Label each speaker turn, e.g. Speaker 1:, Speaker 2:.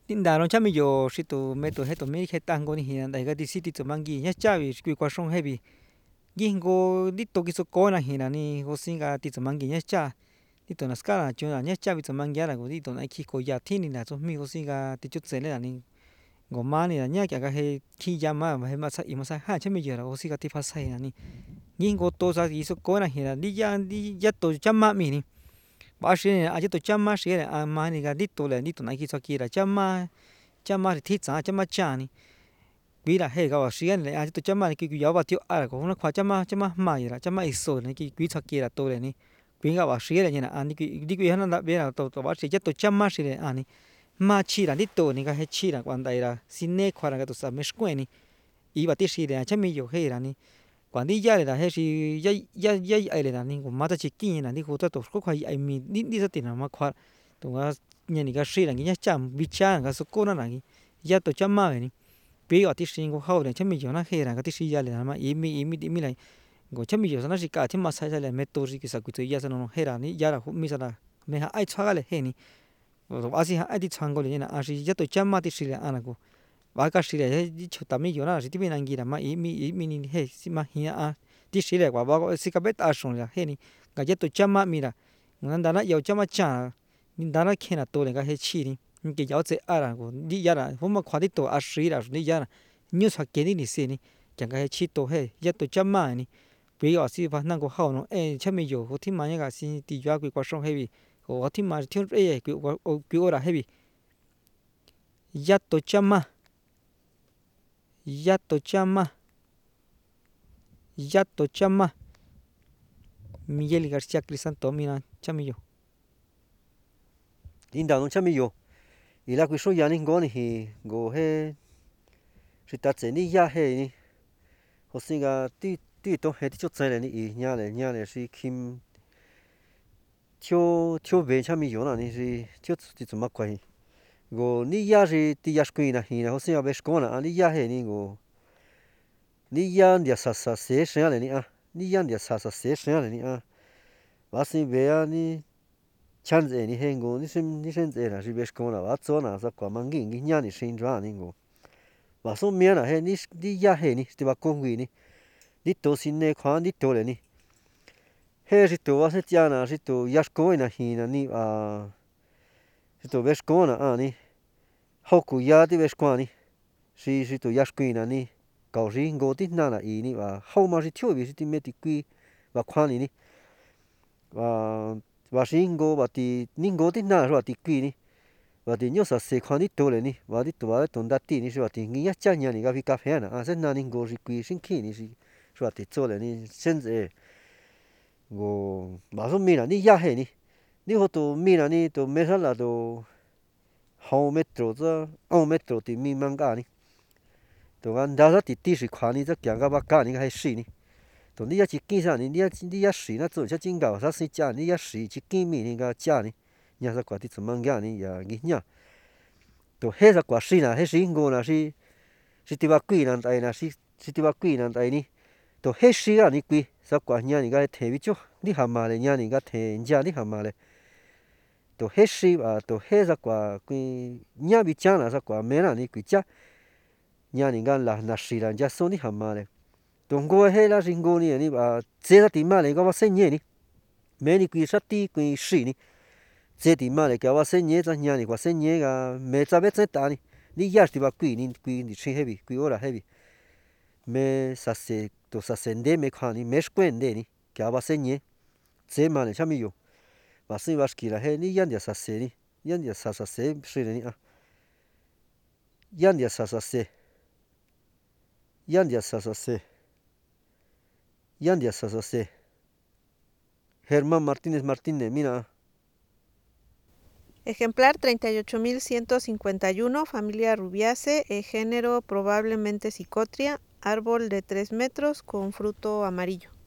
Speaker 1: tindaron chamillo shito meto heto mi hetango ni hina dai gati city to mangi nya chavi kui kwashon heavy gingo dito kiso kona hina ni hosinga tito mangi nya cha dito na skala chuna nya chavi to mangi ara dito na kiko ya tini na so mi hosinga tichu tsele ni ngomani na nya kya he ki llama he masa y masa ha chamillo ra hosinga ti fasa hina ni gingo to sa kiso kona hina di ya to chama mi ni baxi a to chama xi a mani ga dito le dito na kiso kira chama chama ri titsa chama chani kuira he ga wa xi le a to chama ni ki ya ba tio a ko na kha chama chama ma ira chama iso ni ki sa kira to le ni kui ga wa xi le ni na ani ki di kui hana da be ra to ba xi ya to chama xi le ani ma chi ra dito ni ga he chi ra kwanda ira sine khwara ga to sa me shkueni iba ti xi le chamillo he ra ni cuandi ya le da he xi ya ai le da ni ko mata chikin na ni ko to ko kha ai mi ni sa ti na ma khwa to ga ni ga xi ra nya cham bicha ga so ko na ni ya to chama ni pi ga ti xi go ha le chamillo na he ra ga ti xi ya le na ma i mi la go chamillo na xi ka ti ma sa le me to xi ki sa ku to ya sa no he ra ni ya ra mi sa da me ha ai chwa ga le he ni así ha ai ti chang go le na a xi ya to chama ti xi le ana ko ba ka xi le dicho tamillo na xi ti mi na ngi ra ma i mi ni he si ma hi a ti xi le kwa ba si ka be ta shon la he ni ga ya to chama mi ra na da na yo chama cha ni da na khe na to le ga he chi ni ki yao tse a ra ko di ya ra ho ma khwa ti to a xi ra ni ya ra nyu sa ke ni si ni kya ga he chi to he ya to chama ni pi ga si ba na go ha no chamillo ho ti ma ya ga si ti ya kui kwa shon he bi ho ti ma ti e kui ora he bi ya to chama yato chama yato chama Miguel García Crisanto mina chamillo
Speaker 2: inda no chamillo y la kuisho ya ni ngo ni hi go he rita tse ni ya he ni hosinga ti to he ti cho tsele ni i nya le si kim thio ve chamillo na ni si thio ti tsuma kwai go ni ya ri ti ya shkui na hi na hosinga be shkona ni ya he ni go ni ya ndia sa se sha le ni a ni ya ndia sa se sha le ni a ba si ve a ni chan ze ni he go ni shen ze na ri be shkona ba zo na za kwa mangi ngi nya ni shin ra ni go ba so mia na he ni ya he ni ti ba kong wi ni to sin ne khwa ni to le ni he ri to wa se tia na ri to ya shko na hi na ni a ri to be shkona a ni hoku ya ti be shkwa ni ri to ya shkui na ni kao ri ngo ti na na i ni wa hau ma ri thio bi ti me ti kui wa khwa ni wa ri ngo wa ti ni ngo ti na ro ti kui ni wa ti nyo sa se khwa ni to le ni wa ti to wa to nda ti ni wa ti ngi ya cha nya ni ga vi ka phe na a se na ni ngo ri kui shin ki ni ri wa ti zo le ni shen ze go ba so mi na ni ya he ni ho to mi na ni to me sa la to hau metro za 1 metro ti mi mang ga ni to gan da za ti shi khwa ni za kya ga ba ka ni ga he shi ni to ni ya chi kin sa ni ya shi na zo cha jing ga sa si cha ni ya shi chi kin mi ni ga cha ni nya sa kwa ti zo mang ga ni ya ngi nya to he sa kwa shi na he shi ngo na shi ti ba kui na dai na shi ti ba kui na dai ni to he shi ga ni kui sa kwa nya ni ga the bi chu ni ha ma le nya ni ga the nya ni ha ma le to he shi ba to he sa kwa kui nya bi cha na sa kwa me na ni kui cha nya ni ga la na shi la ja so ni ha ma le to ngo he la ri ngo ni ba ze ti ma le ga ba se nye ni me ni kui sa ti kui shi ni ze ti ma le ga ba se nye za nya ni kwa se nye ga me za be ze ta ni ya ti ba kui ni shi he bi kui ora he bi me sa se to sa se nde me kha ni me shkuen de ni ga ba se nye ze ma le chamillo ba si ba shki la he ni ya ndia sa se ni ya ndia sa se shi le ni a ya ndia sa se ya ndia sa se ya ndia sa se Germán Martínez mira.
Speaker 3: Ejemplar 38.151, familia Rubiaceae, género probablemente Psicotria, árbol de 3 metros con fruto amarillo.